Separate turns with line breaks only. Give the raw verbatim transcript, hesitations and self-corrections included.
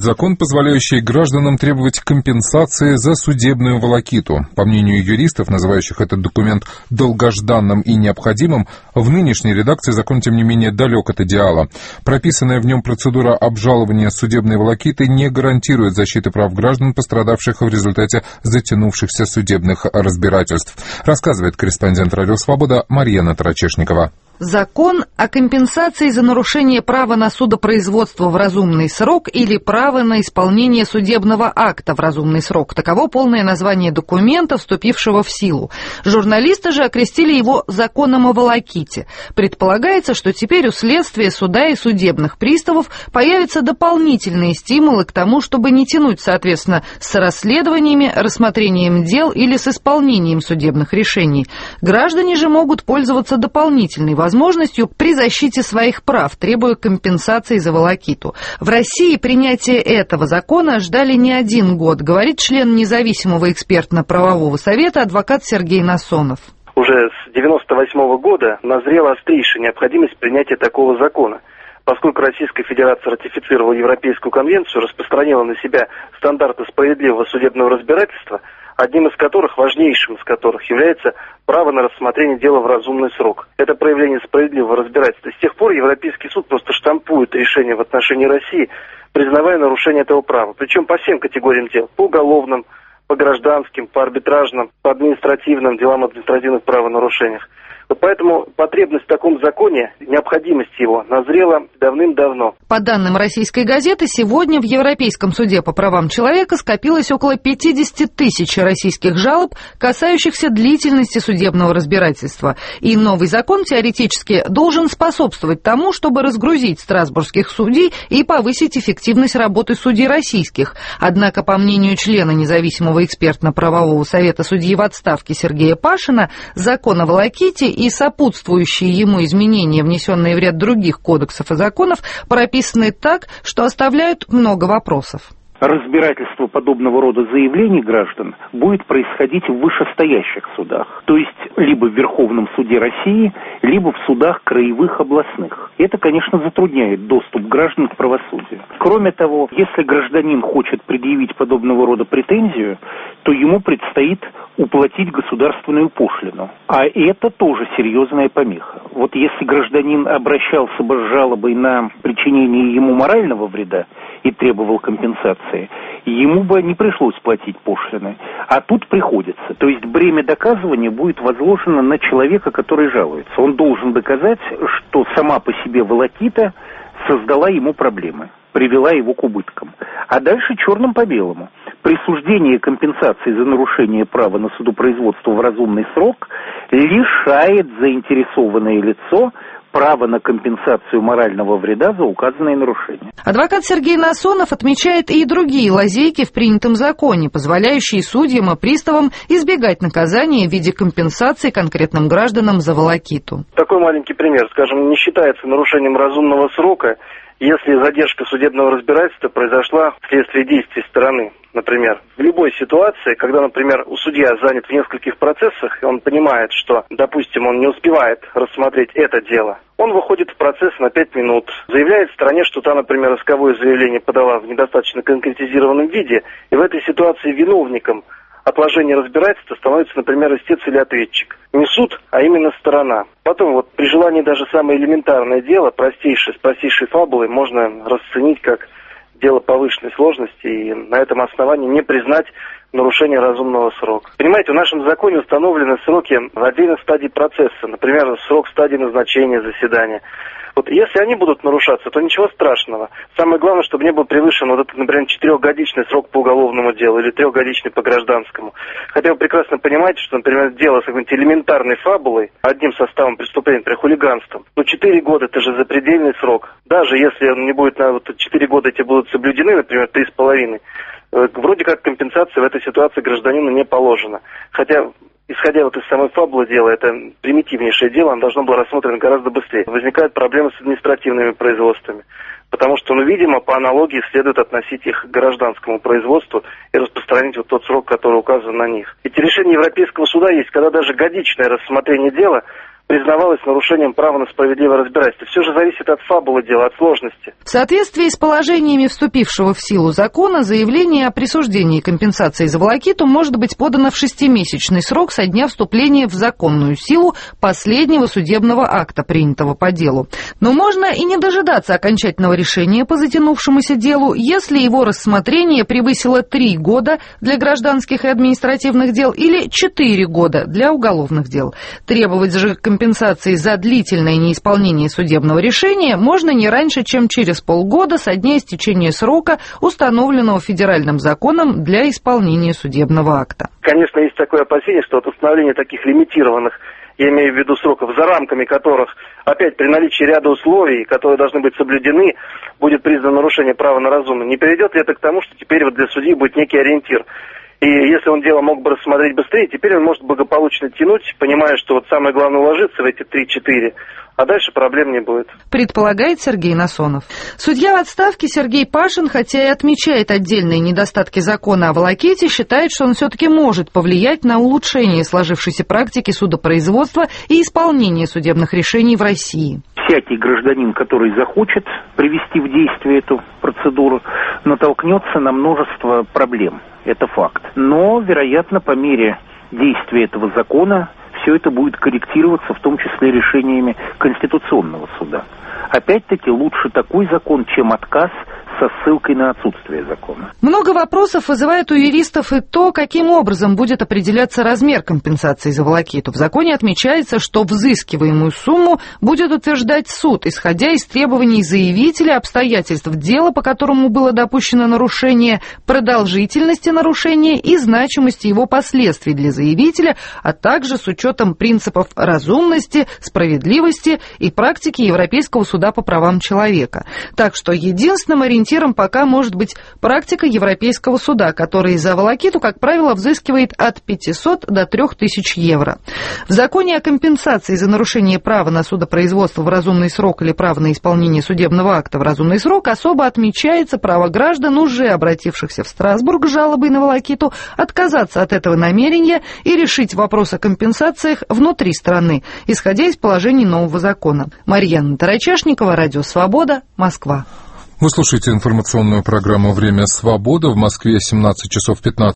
принят закон, позволяющий гражданам требовать компенсации за судебную волокиту. По мнению юристов, называющих этот документ долгожданным и необходимым, в нынешней редакции закон, тем не менее, далек от идеала. Прописанная в нем процедура обжалования судебной волокиты не гарантирует защиты прав граждан, пострадавших в результате затянувшихся судебных разбирательств, рассказывает корреспондент «Радио Свобода» Марьяна Тарачешникова.
Закон о компенсации за нарушение права на судопроизводство в разумный срок или право на исполнение судебного акта в разумный срок. Таково полное название документа, вступившего в силу. Журналисты же окрестили его законом о волоките. Предполагается, что теперь у следствия, суда и судебных приставов появятся дополнительные стимулы к тому, чтобы не тянуть, соответственно, с расследованиями, рассмотрением дел или с исполнением судебных решений. Граждане же могут пользоваться дополнительной возможностью возможностью при защите своих прав, требуя компенсации за волокиту. В России принятие этого закона ждали не один год, говорит член независимого экспертно-правового совета адвокат Сергей Насонов.
Уже с девяносто восьмого года назрела острейшая необходимость принятия такого закона. Поскольку Российская Федерация ратифицировала Европейскую конвенцию, распространила на себя стандарты справедливого судебного разбирательства, одним из которых, важнейшим из которых, является право на рассмотрение дела в разумный срок. Это проявление справедливого разбирательства. С тех пор Европейский суд просто штампует решения в отношении России, признавая нарушение этого права. Причем по всем категориям дел. По уголовным, по гражданским, по арбитражным, по административным делам, административных правонарушениях. Вот поэтому потребность в таком законе, необходимость его назрела давным-давно.
По данным российской газеты, сегодня в Европейском суде по правам человека скопилось около пятьдесят тысяч российских жалоб, касающихся длительности судебного разбирательства. И новый закон теоретически должен способствовать тому, чтобы разгрузить страсбургских судей и повысить эффективность работы судей российских. Однако, по мнению члена независимого экспертно-правового совета судьи в отставке Сергея Пашина, закон о волоките и сопутствующие ему изменения, внесенные в ряд других кодексов и законов, прописаны так, что оставляют много вопросов.
Разбирательство подобного рода заявлений граждан будет происходить в вышестоящих судах, то есть либо в Верховном суде России, либо в судах краевых областных. Это, конечно, затрудняет доступ граждан к правосудию. Кроме того, если гражданин хочет предъявить подобного рода претензию, то ему предстоит уплатить государственную пошлину. А это тоже серьезная помеха. Вот если гражданин обращался бы с жалобой на причинение ему морального вреда и требовал компенсации, ему бы не пришлось платить пошлины. А тут приходится. То есть бремя доказывания будет возложено на человека, который жалуется. Он должен доказать, что сама по себе волокита создала ему проблемы, привела его к убыткам. А дальше черным по белому. Присуждение компенсации за нарушение права на судопроизводство в разумный срок лишает заинтересованное лицо право на компенсацию морального вреда за указанные нарушения.
Адвокат Сергей Насонов отмечает и другие лазейки в принятом законе, позволяющие судьям и приставам избегать наказания в виде компенсации конкретным гражданам за волокиту.
Такой маленький пример, скажем, не считается нарушением разумного срока, если задержка судебного разбирательства произошла вследствие действий стороны. Например, в любой ситуации, когда, например, у судья занят в нескольких процессах, и он понимает, что, допустим, он не успевает рассмотреть это дело, он выходит в процесс на пять минут, заявляет стороне, что та, например, исковое заявление подала в недостаточно конкретизированном виде, и в этой ситуации виновником отложения разбирательства становится, например, истец или ответчик. Не суд, а именно сторона. Потом, вот при желании даже самое элементарное дело, простейшее, с простейшей фабулой, можно расценить как дело повышенной сложности и на этом основании не признать нарушение разумного срока. Понимаете, в нашем законе установлены сроки отдельных стадий процесса, например, срок стадии назначения заседания. Вот если они будут нарушаться, то ничего страшного. Самое главное, чтобы не был превышен вот этот, например, четырехгодичный срок по уголовному делу или трехгодичный по гражданскому. Хотя вы прекрасно понимаете, что, например, дело с какой-нибудь элементарной фабулой, одним составом преступления, например, хулиганством, ну, четыре года это же запредельный срок. Даже если он не будет, на вот четыре года эти будут соблюдены, например, три с половиной, вроде как компенсация в этой ситуации гражданину не положена. Хотя, исходя вот из самой фабулы дела, это примитивнейшее дело, оно должно было рассмотрено гораздо быстрее. Возникают проблемы с административными производствами, потому что, ну, видимо, по аналогии следует относить их к гражданскому производству и распространить вот тот срок, который указан на них. Ведь решение Европейского суда есть, когда даже годичное рассмотрение дела признавалось нарушением права на справедливое разбирательство. Все же зависит от фабулы дела, от сложности.
В соответствии с положениями вступившего в силу закона, заявление о присуждении компенсации за волокиту может быть подано в шестимесячный срок со дня вступления в законную силу последнего судебного акта, принятого по делу. Но можно и не дожидаться окончательного решения по затянувшемуся делу, если его рассмотрение превысило три года для гражданских и административных дел или четыре года для уголовных дел. Требовать же компенсации за длительное неисполнение судебного решения можно не раньше, чем через полгода со дня истечения срока, установленного федеральным законом для исполнения судебного акта.
Конечно, есть такое опасение, что от установления таких лимитированных, я имею в виду сроков, за рамками которых, опять при наличии ряда условий, которые должны быть соблюдены, будет признано нарушение права на разумное. Не приведет ли это к тому, что теперь вот для судьи будет некий ориентир? И если он дело мог бы рассмотреть быстрее, теперь он может благополучно тянуть, понимая, что вот самое главное уложиться в эти три-четыре, а дальше проблем не будет.
Предполагает Сергей Насонов. Судья в отставке Сергей Пашин, хотя и отмечает отдельные недостатки закона о волоките, считает, что он все-таки может повлиять на улучшение сложившейся практики судопроизводства и исполнения судебных решений в России.
Всякий гражданин, который захочет привести в действие эту процедуру, натолкнется на множество проблем. Это факт. Но, вероятно, по мере действия этого закона все это будет корректироваться, в том числе решениями Конституционного суда. Опять-таки, лучше такой закон, чем отказ со ссылкой на отсутствие закона.
Много вопросов вызывает у юристов и то, каким образом будет определяться размер компенсации за волокиту. В законе отмечается, что взыскиваемую сумму будет утверждать суд, исходя из требований заявителя, обстоятельств дела, по которому было допущено нарушение, продолжительности нарушения и значимости его последствий для заявителя, а также с учетом принципов разумности, справедливости и практики Европейского суда по правам человека. Так что единственным ориентиром пока может быть практика Европейского суда, который за волокиту, как правило, взыскивает от пятисот до трёх тысяч евро. В законе о компенсации за нарушение права на судопроизводство в разумный срок или право на исполнение судебного акта в разумный срок особо отмечается право граждан, уже обратившихся в Страсбург с жалобой на волокиту, отказаться от этого намерения и решить вопрос о компенсациях внутри страны, исходя из положений нового закона. Марьяна Тарачешникова, Радио Свобода, Москва.
Вы слушаете информационную программу «Время свободы». В Москве семнадцать часов пятнадцать